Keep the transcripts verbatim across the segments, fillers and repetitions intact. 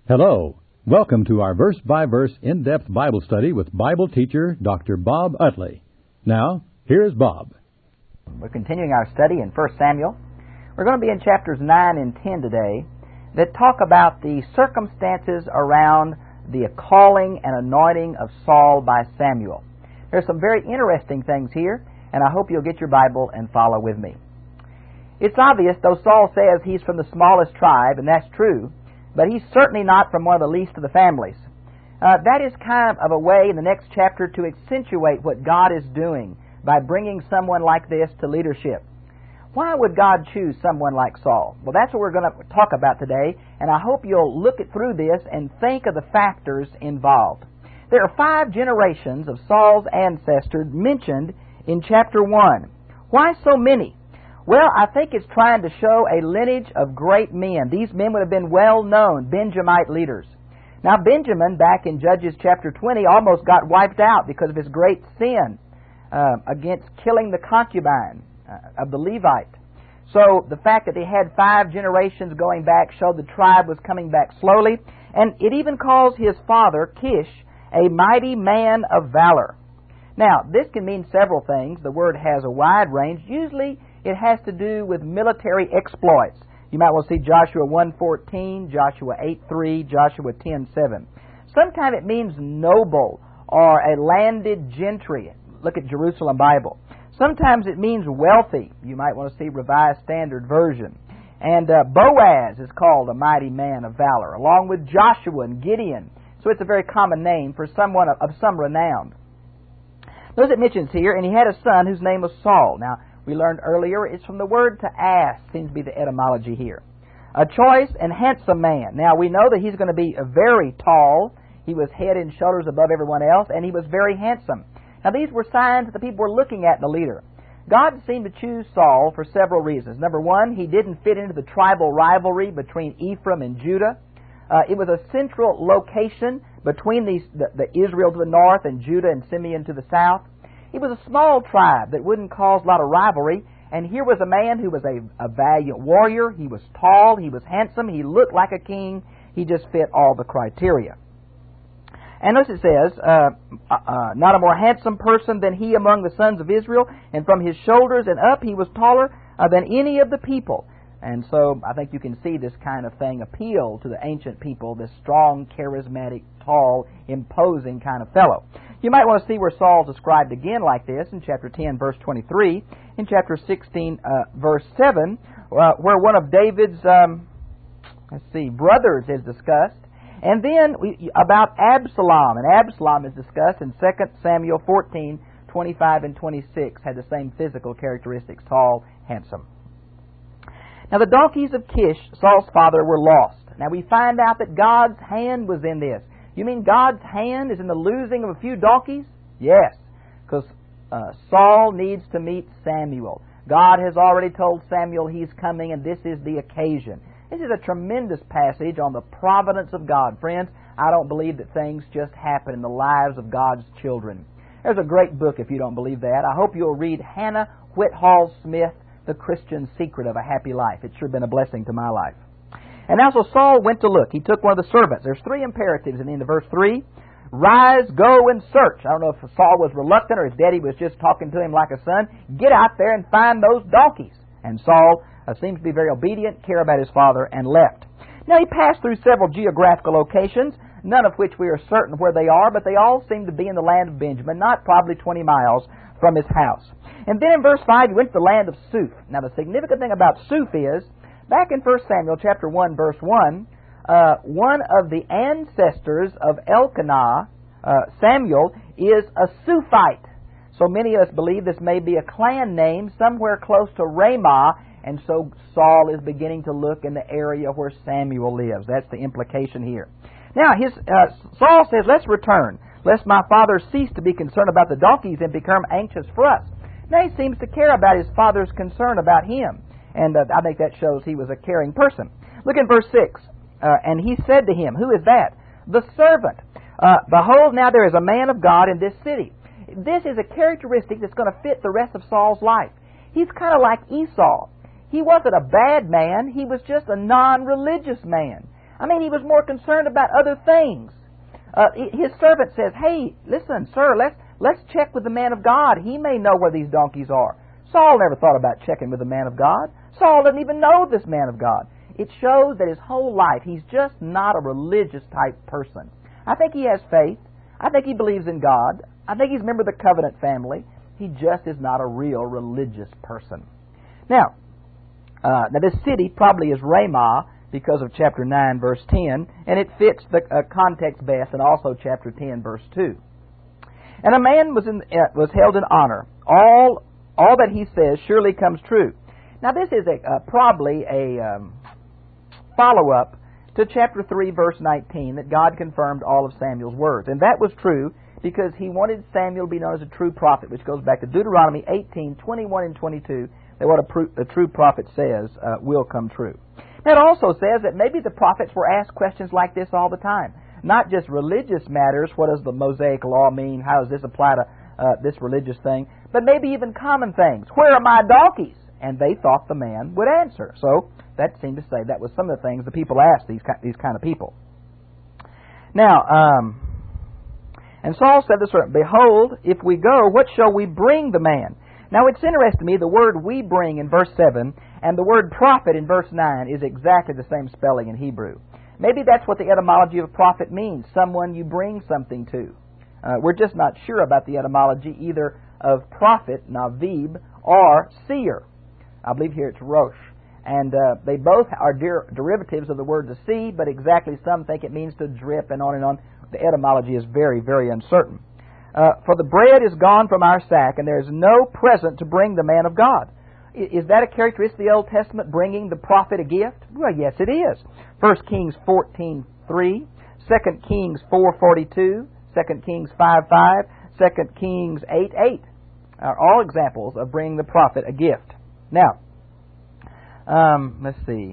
Hello. Welcome to our verse-by-verse in-depth Bible study with Bible teacher Doctor Bob Utley. Now, here's Bob. We're continuing our study in First Samuel. We're going to be in chapters nine and ten today that talk about the circumstances around the calling and anointing of Saul by Samuel. There's some very interesting things here, and I hope you'll get your Bible and follow with me. It's obvious, though Saul says he's from the smallest tribe, and that's true, but he's certainly not from one of the least of the families. Uh, that is kind of a way in the next chapter to accentuate what God is doing by bringing someone like this to leadership. Why would God choose someone like Saul? Well, that's what we're going to talk about today, and I hope you'll look it through this and think of the factors involved. There are five generations of Saul's ancestors mentioned in chapter one. Why so many? Well, I think it's trying to show a lineage of great men. These men would have been well-known Benjamite leaders. Now, Benjamin, back in Judges chapter twenty, almost got wiped out because of his great sin uh, against killing the concubine uh, of the Levite. So the fact that they had five generations going back showed the tribe was coming back slowly. And it even calls his father, Kish, a mighty man of valor. Now, this can mean several things. The word has a wide range. Usually, it has to do with military exploits. You might want to see Joshua one fourteen, Joshua eight three, Joshua ten seven. Sometimes it means noble or a landed gentry. Look at Jerusalem Bible. Sometimes it means wealthy. You might want to see Revised Standard Version. And uh, Boaz is called a mighty man of valor, along with Joshua and Gideon. So it's a very common name for someone of, of some renown. Notice it mentions here, and he had a son whose name was Saul. Now, we learned earlier, it's from the word to ask, seems to be the etymology here. A choice and handsome man. Now, we know that he's going to be very tall. He was head and shoulders above everyone else, and he was very handsome. Now, these were signs that the people were looking at in the leader. God seemed to choose Saul for several reasons. Number one, he didn't fit into the tribal rivalry between Ephraim and Judah. Uh, it was a central location between these, the, the Israel to the north and Judah and Simeon to the south. He was a small tribe that wouldn't cause a lot of rivalry, and here was a man who was a, a valiant warrior. He was tall, he was handsome, he looked like a king. He just fit all the criteria. And notice it says, uh, uh, not a more handsome person than he among the sons of Israel, and from his shoulders and up he was taller uh, than any of the people. And so I think you can see this kind of thing appeal to the ancient people, this strong, charismatic, tall, imposing kind of fellow. You might want to see where Saul's described again like this in chapter ten, verse twenty-three, in chapter sixteen, uh, verse seven, uh, where one of David's, um, let's see, brothers is discussed. And then we, about Absalom, and Absalom is discussed in Second Samuel fourteen, twenty-five and twenty-six, had the same physical characteristics, tall, handsome. Now the donkeys of Kish, Saul's father, were lost. Now we find out that God's hand was in this. You mean God's hand is in the losing of a few donkeys? Yes, because uh, Saul needs to meet Samuel. God has already told Samuel he's coming, and this is the occasion. This is a tremendous passage on the providence of God. Friends, I don't believe that things just happen in the lives of God's children. There's a great book if you don't believe that. I hope you'll read Hannah Whitall Smith, The Christian Secret of a Happy Life. It's sure been a blessing to my life. And now so Saul went to look. He took one of the servants. There's three imperatives in the end of verse three. Rise, go, and search. I don't know if Saul was reluctant or his daddy was just talking to him like a son. Get out there and find those donkeys. And Saul uh, seems to be very obedient, care about his father, and left. Now he passed through several geographical locations, none of which we are certain where they are, but they all seem to be in the land of Benjamin, not probably twenty miles from his house. And then in verse five, he went to the land of Suph. Now the significant thing about Suph is, back in First Samuel chapter one, verse one, uh, one of the ancestors of Elkanah, uh, Samuel, is a Suphite. So many of us believe this may be a clan name somewhere close to Ramah, and so Saul is beginning to look in the area where Samuel lives. That's the implication here. Now, his uh, Saul says, let's return, lest my father cease to be concerned about the donkeys and become anxious for us. Now he seems to care about his father's concern about him. And uh, I think that shows he was a caring person. Look in verse six. Uh, and he said to him, who is that? The servant. Uh, Behold, now there is a man of God in this city. This is a characteristic that's going to fit the rest of Saul's life. He's kind of like Esau. He wasn't a bad man. He was just a non-religious man. I mean, he was more concerned about other things. Uh, his servant says, hey, listen, sir, let's, let's check with the man of God. He may know where these donkeys are. Saul never thought about checking with the man of God. Saul doesn't even know this man of God. It shows that his whole life, he's just not a religious type person. I think he has faith. I think he believes in God. I think he's a member of the covenant family. He just is not a real religious person. Now, uh, now this city probably is Ramah because of chapter nine, verse ten, and it fits the uh, context best, and also chapter ten, verse two. And a man was in, uh, was held in honor. All all that he says surely comes true. Now this is a uh, probably a um, follow-up to chapter three, verse nineteen, that God confirmed all of Samuel's words. And that was true because he wanted Samuel to be known as a true prophet, which goes back to Deuteronomy eighteen, twenty-one and twenty-two, that what a, pr- a true prophet says uh, will come true. Now it also says that maybe the prophets were asked questions like this all the time. Not just religious matters, what does the Mosaic law mean, how does this apply to uh, this religious thing, but maybe even common things. Where are my donkeys? And they thought the man would answer. So that seemed to say that was some of the things the people asked these these kind of people. Now, um, and Saul said to the servant, behold, if we go, what shall we bring the man? Now it's interesting to me, the word we bring in verse seven and the word prophet in verse nine is exactly the same spelling in Hebrew. Maybe that's what the etymology of prophet means, someone you bring something to. Uh, we're just not sure about the etymology either of prophet, navib, or seer. I believe here it's Rosh. And uh, they both are der- derivatives of the word to see, but exactly some think it means to drip and on and on. The etymology is very, very uncertain. Uh, for the bread is gone from our sack, and there is no present to bring the man of God. I- is that a characteristic of the Old Testament, bringing the prophet a gift? Well, yes, it is. First Kings fourteen three, Second Kings four forty-two, Second Kings five five, Second Kings eight eight are all examples of bringing the prophet a gift. Now, um, let's see.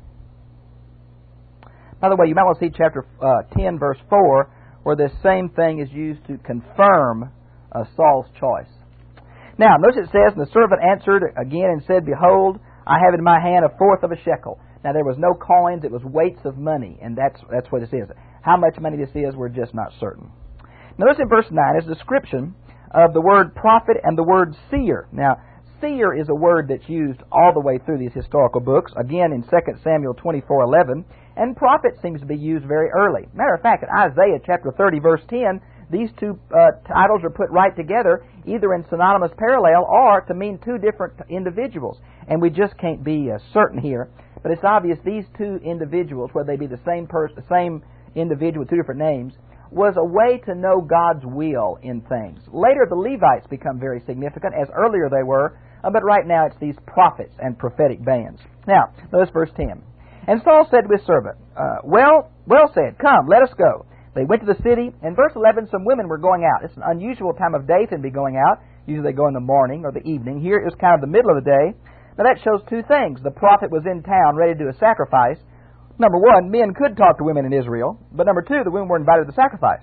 By the way, you might want to see chapter uh, ten, verse four, where this same thing is used to confirm uh, Saul's choice. Now, notice it says, and the servant answered again and said, behold, I have in my hand a fourth of a shekel. Now, there was no coins, it was weights of money, and that's that's what this is. How much money this is, we're just not certain. Notice in verse nine is a description of the word prophet and the word seer. Now, seer is a word that's used all the way through these historical books, again in Second Samuel twenty-four eleven, and prophet seems to be used very early. Matter of fact, in Isaiah chapter thirty, verse ten, these two uh, titles are put right together, either in synonymous parallel or to mean two different individuals. And we just can't be uh, certain here, but it's obvious these two individuals, whether they be the same person, the same individual with two different names, was a way to know God's will in things. Later, the Levites become very significant, as earlier they were, uh, but right now it's these prophets and prophetic bands. Now, notice verse ten. And Saul said to his servant, uh, well, well said, come, let us go. They went to the city, and verse eleven, some women were going out. It's an unusual time of day to be going out. Usually they go in the morning or the evening. Here it was kind of the middle of the day. Now that shows two things. The prophet was in town ready to do a sacrifice. Number one, men could talk to women in Israel, but number two, the women were invited to the sacrifice.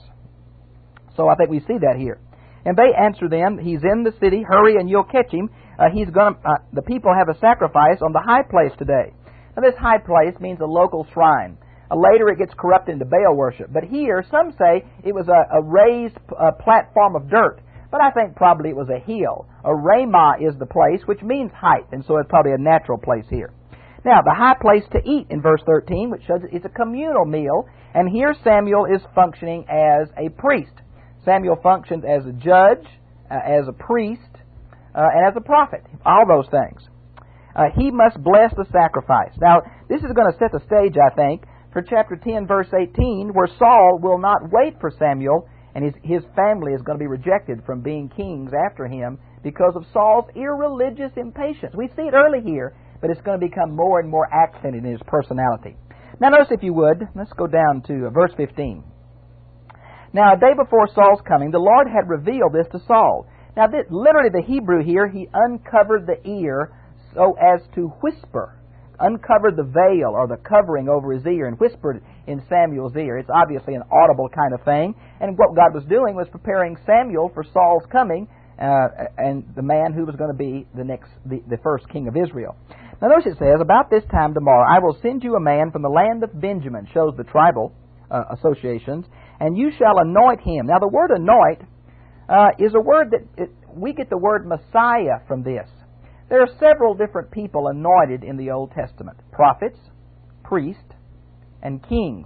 So I think we see that here. And they answer them, he's in the city, hurry and you'll catch him. Uh, he's going. Uh, the people have a sacrifice on the high place today. Now this high place means a local shrine. Uh, later it gets corrupted into Baal worship. But here, some say it was a, a raised uh, platform of dirt. But I think probably it was a hill. A Ramah is the place, which means height, and so it's probably a natural place here. Now, the high place to eat in verse thirteen, which shows it's a communal meal, and here Samuel is functioning as a priest. Samuel functions as a judge, uh, as a priest, uh, and as a prophet, all those things. Uh, he must bless the sacrifice. Now, this is going to set the stage, I think, for chapter ten, verse eighteen, where Saul will not wait for Samuel, and his, his family is going to be rejected from being kings after him because of Saul's irreligious impatience. We see it early here, but it's going to become more and more accented in his personality. Now notice, if you would, let's go down to verse fifteen. Now a day before Saul's coming, the Lord had revealed this to Saul. Now this, literally the Hebrew here, he uncovered the ear so as to whisper. Uncovered the veil or the covering over his ear and whispered in Samuel's ear. It's obviously an audible kind of thing. And what God was doing was preparing Samuel for Saul's coming, uh, and the man who was going to be the next, the, the first king of Israel. Now notice it says, about this time tomorrow I will send you a man from the land of Benjamin, shows the tribal uh, associations, and you shall anoint him. Now the word anoint uh, is a word that it, we get the word Messiah from this. There are several different people anointed in the Old Testament. Prophets, priests, and kings.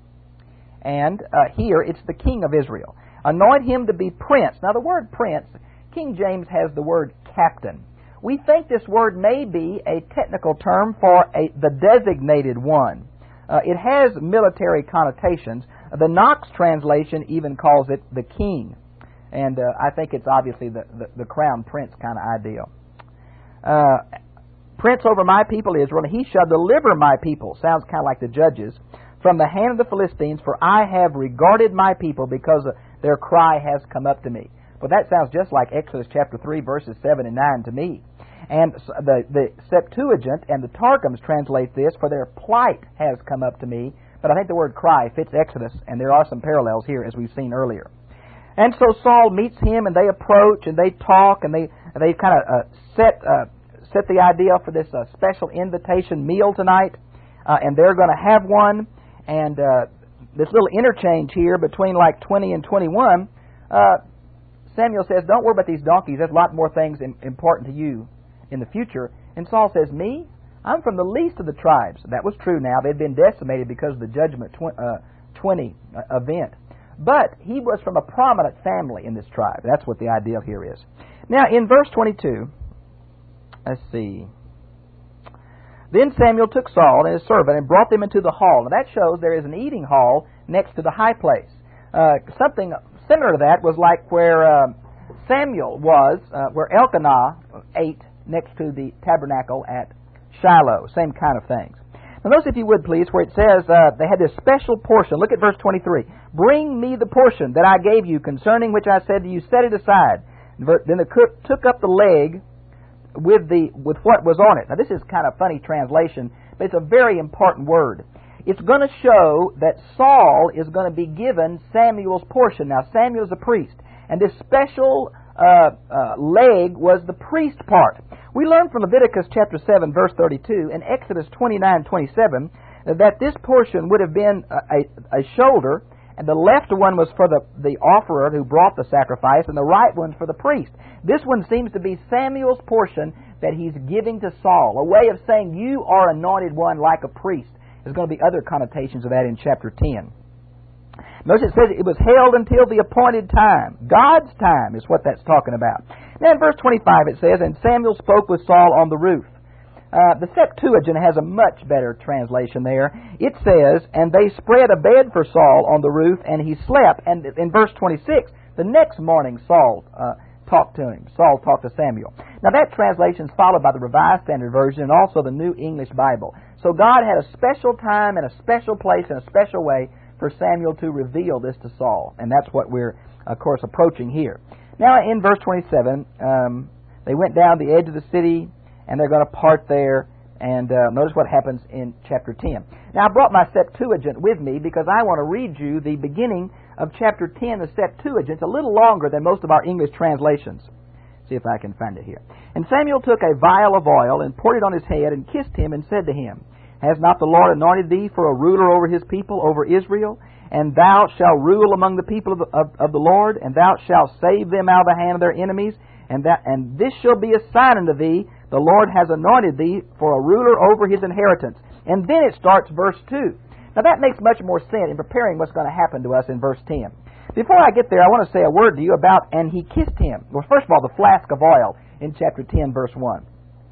And uh, here it's the king of Israel. Anoint him to be prince. Now the word prince, King James has the word captain. We think this word may be a technical term for a, the designated one. Uh, it has military connotations. The Knox translation even calls it the king. And uh, I think it's obviously the, the, the crown prince kind of ideal. Uh, prince over my people Israel, and he shall deliver my people. Sounds kind of like the Judges. From the hand of the Philistines, for I have regarded my people because their cry has come up to me. Well, that sounds just like Exodus chapter three, verses seven and nine to me. And the, the Septuagint and the Targums translate this, for their plight has come up to me. But I think the word cry fits Exodus, and there are some parallels here, as we've seen earlier. And so Saul meets him, and they approach, and they talk, and they they kind of uh, set uh, set the idea for this uh, special invitation meal tonight, uh, and they're going to have one. And uh, this little interchange here between like twenty and twenty-one, uh, Samuel says, don't worry about these donkeys. There's a lot more things in, important to you in the future. And Saul says, me? I'm from the least of the tribes. That was true now. They'd been decimated because of the Judgment tw- uh, twenty uh, event. But he was from a prominent family in this tribe. That's what the ideal here is. Now, in verse twenty-two, let's see. Then Samuel took Saul and his servant and brought them into the hall. Now that shows there is an eating hall next to the high place. Uh, something similar to that was like where uh, Samuel was, uh, where Elkanah ate next to the tabernacle at Shiloh. Same kind of things. Now notice, if you would please, where it says uh, they had this special portion. Look at verse twenty-three. Bring me the portion that I gave you, concerning which I said to you, set it aside. Then the cook took up the leg with the with what was on it. Now this is kind of funny translation, but it's a very important word. It's going to show that Saul is going to be given Samuel's portion. Now Samuel's a priest, and this special uh, uh, leg was the priest part. We learn from Leviticus chapter seven, verse thirty-two, and Exodus twenty-nine, twenty-seven, that this portion would have been a, a, a shoulder, and the left one was for the, the offerer who brought the sacrifice, and the right one's for the priest. This one seems to be Samuel's portion that he's giving to Saul, a way of saying, you are anointed one like a priest. There's going to be other connotations of that in chapter ten. Notice it says it was held until the appointed time. God's time is what that's talking about. Now in verse twenty-five it says, and Samuel spoke with Saul on the roof. Uh, the Septuagint has a much better translation there. It says, and they spread a bed for Saul on the roof, and he slept. And in verse twenty-six, the next morning Saul uh, talked to him. Saul talked to Samuel. Now that translation is followed by the Revised Standard Version and also the New English Bible. So God had a special time and a special place and a special way for Samuel to reveal this to Saul. And that's what we're, of course, approaching here. Now in verse twenty-seven, um, they went down the edge of the city, and they're going to part there. And uh, notice what happens in chapter ten. Now I brought my Septuagint with me because I want to read you the beginning of chapter ten. The Septuagint's a little longer than most of our English translations. See if I can find it here. And Samuel took a vial of oil and poured it on his head and kissed him and said to him, has not the Lord anointed thee for a ruler over his people, over Israel? And thou shalt rule among the people of the, of, of the Lord, and thou shalt save them out of the hand of their enemies. And that and this shall be a sign unto thee, the Lord has anointed thee for a ruler over his inheritance. And then it starts verse two. Now that makes much more sense in preparing what's going to happen to us in verse ten. Before I get there, I want to say a word to you about, and he kissed him. Well, first of all, the flask of oil in chapter ten, verse one.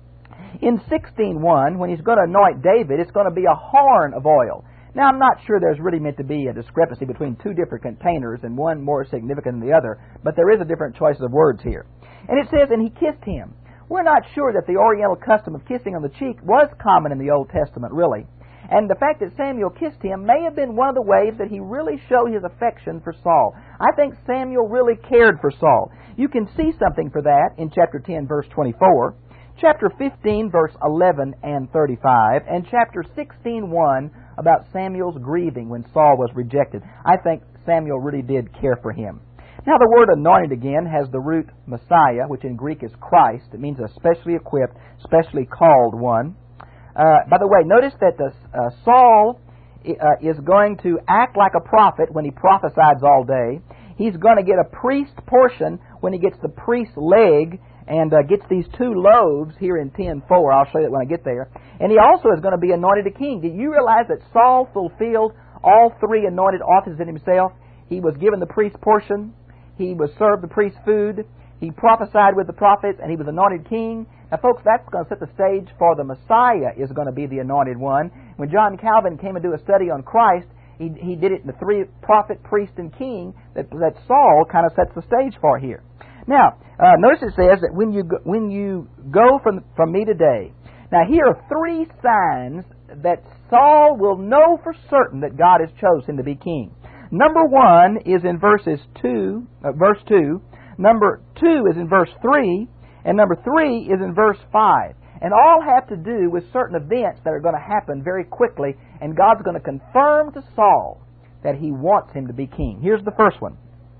In sixteen one, when he's going to anoint David, it's going to be a horn of oil. Now, I'm not sure there's really meant to be a discrepancy between two different containers and one more significant than the other, but there is a different choice of words here. And it says, and he kissed him. We're not sure that the Oriental custom of kissing on the cheek was common in the Old Testament, really. And the fact that Samuel kissed him may have been one of the ways that he really showed his affection for Saul. I think Samuel really cared for Saul. You can see something for that in chapter ten, verse twenty-four, chapter fifteen, verse eleven and thirty-five, and chapter sixteen, one, about Samuel's grieving when Saul was rejected. I think Samuel really did care for him. Now the word anointed again has the root Messiah, which in Greek is Christ. It means a specially equipped, specially called one. Uh, by the way, notice that the, uh, Saul uh, is going to act like a prophet when he prophesies all day. He's going to get a priest portion when he gets the priest's leg and uh, gets these two loaves here in ten four. I'll show you that when I get there. And he also is going to be anointed a king. Did you realize that Saul fulfilled all three anointed offices in himself? He was given the priest's portion, he was served the priest's food, he prophesied with the prophets, and he was anointed king. Now, folks, that's going to set the stage for the Messiah is going to be the anointed one. When John Calvin came to do a study on Christ, he, he did it in the three prophet, priest, and king that, that Saul kind of sets the stage for here. Now, uh, notice it says that when you go, when you go from, from me today, now here are three signs that Saul will know for certain that God has chosen him to be king. Number one is in verses two, uh, verse two. Number two is in verse three, and number three is in verse five. And all have to do with certain events that are going to happen very quickly, and God's going to confirm to Saul that he wants him to be king. Here's the first one.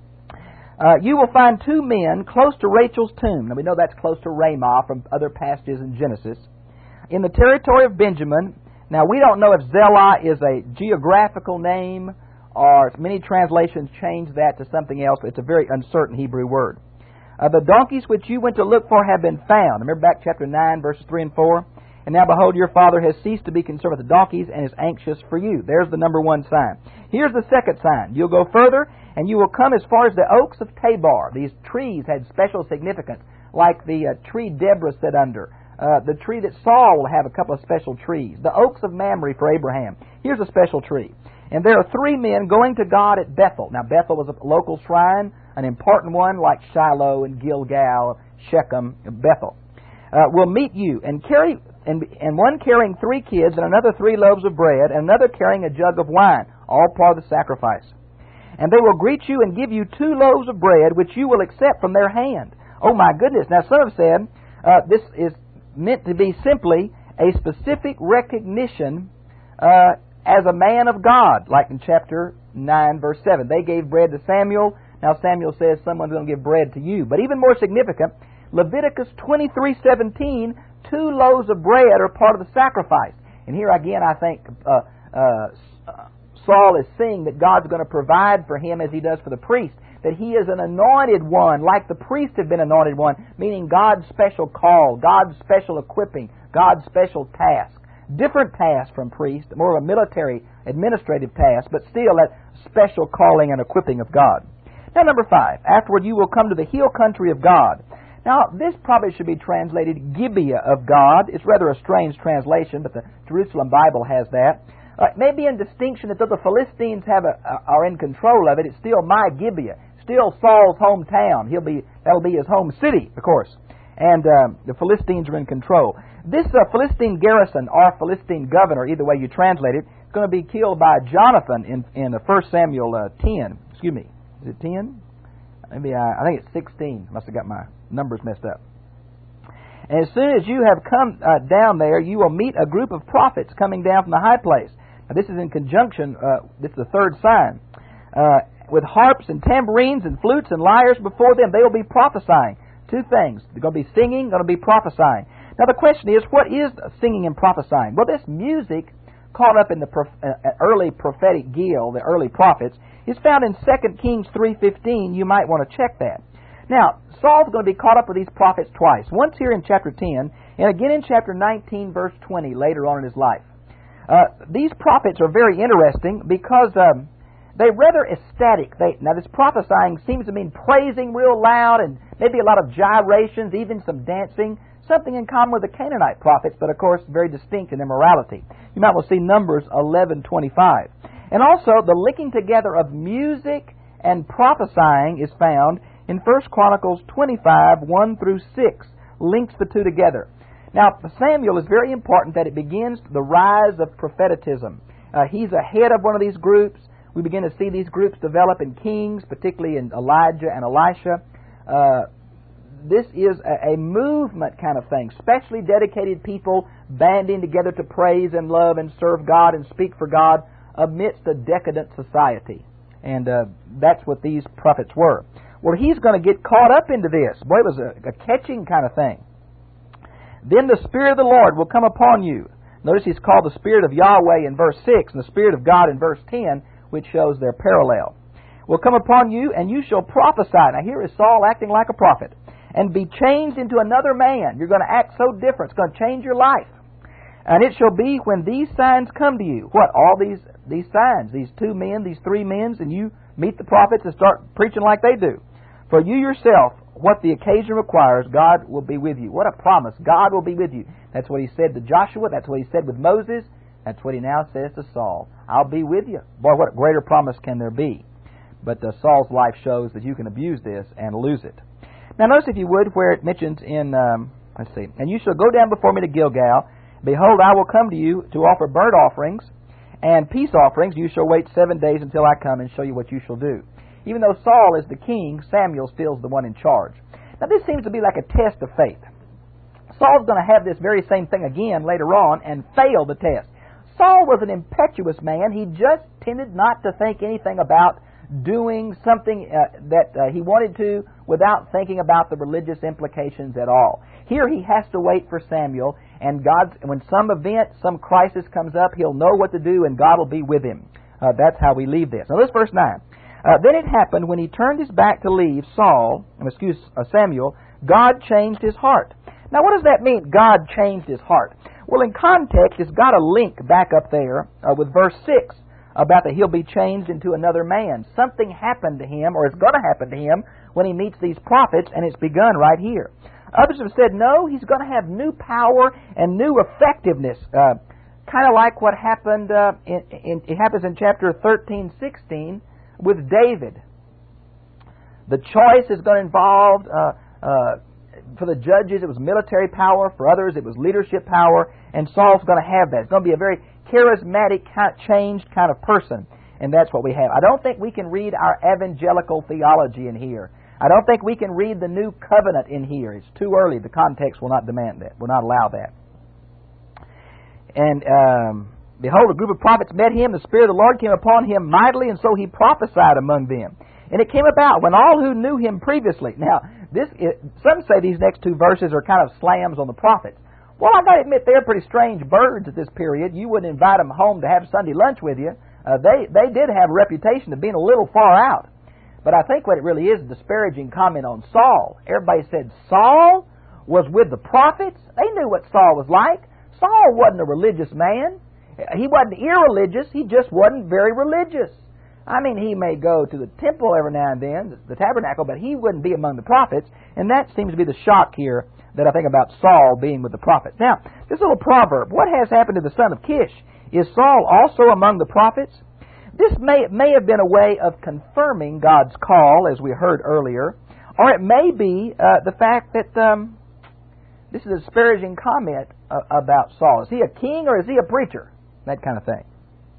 Uh, you will find two men close to Rachel's tomb. Now we know that's close to Ramah from other passages in Genesis. In the territory of Benjamin. Now we don't know if Zelah is a geographical name, or many translations change that to something else. It's a very uncertain Hebrew word. Uh, the donkeys which you went to look for have been found. Remember back chapter nine, verses three and four? And now behold, your father has ceased to be concerned with the donkeys and is anxious for you. There's the number one sign. Here's the second sign. You'll go further, and you will come as far as the oaks of Tabor. These trees had special significance, like the uh, tree Deborah sat under. Uh, the tree that Saul will have a couple of special trees. The oaks of Mamre for Abraham. Here's a special tree. And there are three men going to God at Bethel. Now, Bethel was a local shrine, an important one like Shiloh and Gilgal, Shechem, and Bethel. Uh, will meet you and carry, and, and one carrying three kids, and another three loaves of bread, and another carrying a jug of wine, all part of the sacrifice. And they will greet you and give you two loaves of bread, which you will accept from their hand. Oh my goodness! Now, some have said uh, this is meant to be simply a specific recognition uh, as a man of God, like in chapter nine, verse seven. They gave bread to Samuel. Now Samuel says someone's going to give bread to you. But even more significant, Leviticus twenty-three seventeen, two loaves of bread are part of the sacrifice. And here again, I think uh, uh, Saul is seeing that God's going to provide for him as he does for the priest, that he is an anointed one, like the priest had been anointed one, meaning God's special call, God's special equipping, God's special task. Different task from priest, more of a military administrative task, but still that special calling and equipping of God. Now, number five, afterward you will come to the hill country of God. Now, this probably should be translated Gibeah of God. It's rather a strange translation, but the Jerusalem Bible has that. Uh, maybe in distinction that though the Philistines have a, uh, are in control of it, it's still my Gibeah, still Saul's hometown. He'll be that'll be his home city, of course. And um, the Philistines are in control. This uh, Philistine garrison or Philistine governor, either way you translate it, is going to be killed by Jonathan in in the First Samuel uh, ten. Excuse me, is it ten? Maybe I, I think it's sixteen. Must have got my numbers messed up. And as soon as you have come uh, down there, you will meet a group of prophets coming down from the high place. Now, this is in conjunction. Uh, this is the third sign. Uh, with harps and tambourines and flutes and lyres before them, they will be prophesying. Two things. They're going to be singing, going to be prophesying. Now the question is, what is singing and prophesying? Well, this music caught up in the prof- uh, early prophetic guild, the early prophets, is found in Second Kings three fifteen. You might want to check that. Now, Saul's going to be caught up with these prophets twice. Once here in chapter ten, and again in chapter nineteen, verse twenty, later on in his life. Uh, these prophets are very interesting because um, they're rather ecstatic. They, now, this prophesying seems to mean praising real loud and maybe a lot of gyrations, even some dancing. Something in common with the Canaanite prophets, but of course very distinct in their morality. You might well see Numbers eleven twenty-five. And also, the linking together of music and prophesying is found in First Chronicles twenty-five, one through six. Links the two together. Now, Samuel is very important that it begins the rise of propheticism. Uh, he's ahead of one of these groups. We begin to see these groups develop in Kings, particularly in Elijah and Elisha. Uh, This is a, a movement kind of thing, specially dedicated people banding together to praise and love and serve God and speak for God amidst a decadent society. And uh, that's what these prophets were. Well, he's going to get caught up into this. Boy, it was a, a catching kind of thing. Then the Spirit of the Lord will come upon you, Notice he's called the Spirit of Yahweh in verse six and the Spirit of God in verse ten, which shows their parallel. Will come upon you, and you shall prophesy. Now here is Saul acting like a prophet. And be changed into another man. You're going to act so different. It's going to change your life. And it shall be when these signs come to you. What? All these these signs. These two men, these three men, and you meet the prophets and start preaching like they do. For you yourself, what the occasion requires, God will be with you. What a promise. God will be with you. That's what he said to Joshua. That's what he said with Moses. That's what he now says to Saul. I'll be with you. Boy, what greater promise can there be? But uh, Saul's life shows that you can abuse this and lose it. Now notice, if you would, where it mentions in, um, let's see, and you shall go down before me to Gilgal. Behold, I will come to you to offer burnt offerings and peace offerings. You shall wait seven days until I come and show you what you shall do. Even though Saul is the king, Samuel still's the one in charge. Now this seems to be like a test of faith. Saul's going to have this very same thing again later on and fail the test. Saul was an impetuous man. He just tended not to think anything about doing something uh, that uh, he wanted to without thinking about the religious implications at all. Here he has to wait for Samuel, and God, when some event, some crisis comes up, he'll know what to do, and God will be with him. Uh, that's how we leave this. Now this verse nine. Uh, then it happened, when he turned his back to leave Saul, excuse uh, Samuel, God changed his heart. Now what does that mean, God changed his heart? Well, in context, it's got a link back up there uh, with verse six about that he'll be changed into another man. Something happened to him, or is going to happen to him, when he meets these prophets, and it's begun right here. Others have said, no, he's going to have new power and new effectiveness, uh, kind of like what happened, uh, in, in, it happens in chapter thirteen, sixteen with David. The choice is going to involve, uh, uh, for the judges it was military power, for others it was leadership power, and Saul's going to have that. It's going to be a very charismatic, changed kind of person, and that's what we have. I don't think we can read our evangelical theology in here. I don't think we can read the new covenant in here. It's too early. The context will not demand that, will not allow that. And um, behold, a group of prophets met him. The Spirit of the Lord came upon him mightily, and so he prophesied among them. And it came about when all who knew him previously. Now, this it, some say these next two verses are kind of slams on the prophets. Well, I've got to admit, they're pretty strange birds at this period. You wouldn't invite them home to have Sunday lunch with you. Uh, they, they did have a reputation of being a little far out. But I think what it really is, a disparaging comment on Saul. Everybody said Saul was with the prophets. They knew what Saul was like. Saul wasn't a religious man. He wasn't irreligious. He just wasn't very religious. I mean, he may go to the temple every now and then, the tabernacle, but he wouldn't be among the prophets. And that seems to be the shock here that I think about Saul being with the prophets. Now, this little proverb, what has happened to the son of Kish? Is Saul also among the prophets? This may, may have been a way of confirming God's call, as we heard earlier, or it may be uh, the fact that um, this is a disparaging comment uh, about Saul. Is he a king or is he a preacher? That kind of thing.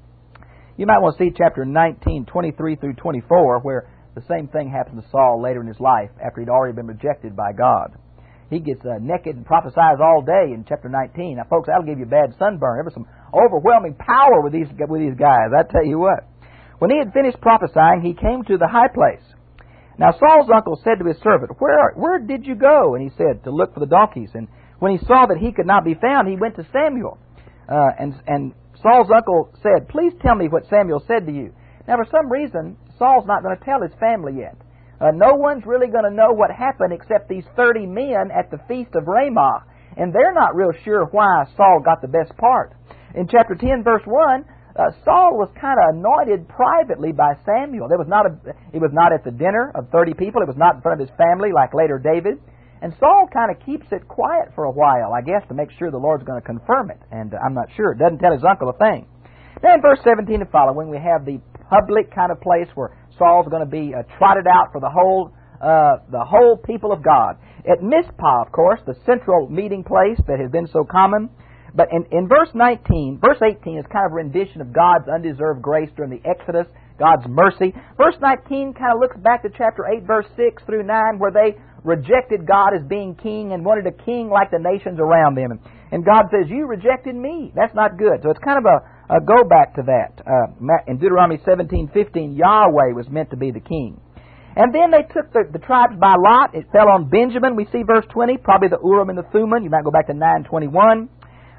You might want to see chapter nineteen, twenty-three through twenty-four, where the same thing happens to Saul later in his life after he'd already been rejected by God. He gets uh, naked and prophesies all day in chapter nineteen. Now, folks, that'll give you a bad sunburn. There was some overwhelming power with these with these guys, I tell you what. When he had finished prophesying, he came to the high place. Now, Saul's uncle said to his servant, Where, where did you go? And he said, To look for the donkeys. And when he saw that he could not be found, he went to Samuel. Uh, and, and Saul's uncle said, Please tell me what Samuel said to you. Now, for some reason, Saul's not going to tell his family yet. Uh, no one's really going to know what happened except these thirty men at the feast of Ramah. And they're not real sure why Saul got the best part. In chapter ten, verse one, uh, Saul was kind of anointed privately by Samuel. There was not a, it was not at the dinner of thirty people. It was not in front of his family like later David. And Saul kind of keeps it quiet for a while, I guess, to make sure the Lord's going to confirm it. And uh, I'm not sure. It doesn't tell his uncle a thing. Then in verse seventeen and following, we have the public kind of place where Saul's going to be uh, trotted out for the whole uh, the whole people of God. At Mizpah, of course, the central meeting place that has been so common. But in, in verse nineteen, verse eighteen is kind of a rendition of God's undeserved grace during the Exodus, God's mercy. Verse nineteen kind of looks back to chapter eight, verse six through nine, where they rejected God as being king and wanted a king like the nations around them. And God says, you rejected me. That's not good. So it's kind of a, a go back to that. Uh, in Deuteronomy seventeen fifteen, Yahweh was meant to be the king. And then they took the, the tribes by lot. It fell on Benjamin. We see verse twenty, probably the Urim and the Thummim. You might go back to nine twenty-one.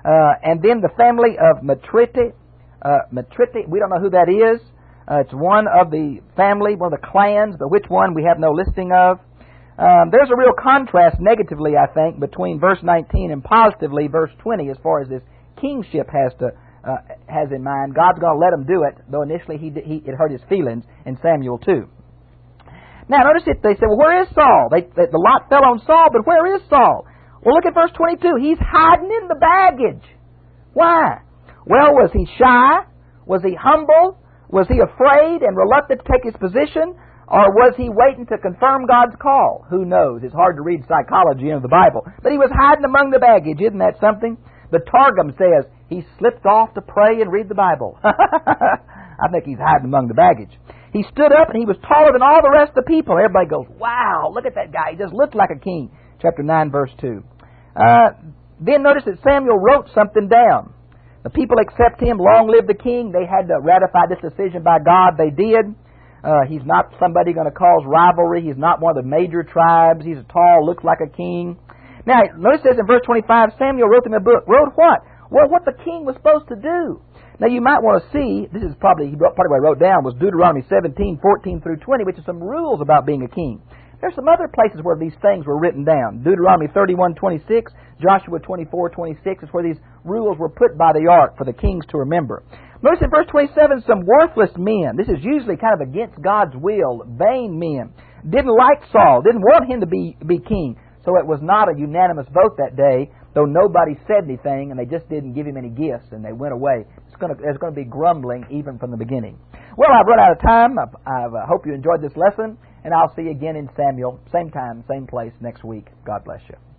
Uh, and then the family of Matriti. Uh, Matriti, we don't know who that is. Uh, it's one of the family, one of the clans, but which one we have no listing of. Um, there's a real contrast negatively, I think, between verse nineteen and positively verse twenty as far as this kingship has to uh, has in mind. God's going to let him do it, though initially he, he it hurt his feelings in Samuel too. Now notice it. They say, well, where is Saul? They, they, the lot fell on Saul, but where is Saul? Well, look at verse twenty-two. He's hiding in the baggage. Why? Well, was he shy? Was he humble? Was he afraid and reluctant to take his position? Or was he waiting to confirm God's call? Who knows? It's hard to read psychology in the Bible. But he was hiding among the baggage. Isn't that something? The Targum says he slipped off to pray and read the Bible. I think he's hiding among the baggage. He stood up and he was taller than all the rest of the people. Everybody goes, wow, look at that guy. He just looked like a king. Chapter nine, verse two. Uh, then notice that Samuel wrote something down. The people accept him. Long live the king. They had to ratify this decision by God. They did. Uh, he's not somebody going to cause rivalry. He's not one of the major tribes. He's tall, looks like a king. Now, notice it says in verse twenty-five, Samuel wrote him a book. Wrote what? Well, what the king was supposed to do. Now, you might want to see, this is probably, part of what I wrote down was Deuteronomy seventeen, fourteen through twenty, which is some rules about being a king. There's some other places where these things were written down. Deuteronomy thirty-one, twenty-six, Joshua twenty-four, twenty-six is where these rules were put by the ark for the kings to remember. Notice in verse twenty-seven, some worthless men. This is usually kind of against God's will. Vain men. Didn't like Saul. Didn't want him to be, be king. So it was not a unanimous vote that day, though nobody said anything, and they just didn't give him any gifts, and they went away. It's going to, there's going to be grumbling even from the beginning. Well, I've run out of time. I I hope you enjoyed this lesson, and I'll see you again in Samuel, same time, same place next week. God bless you.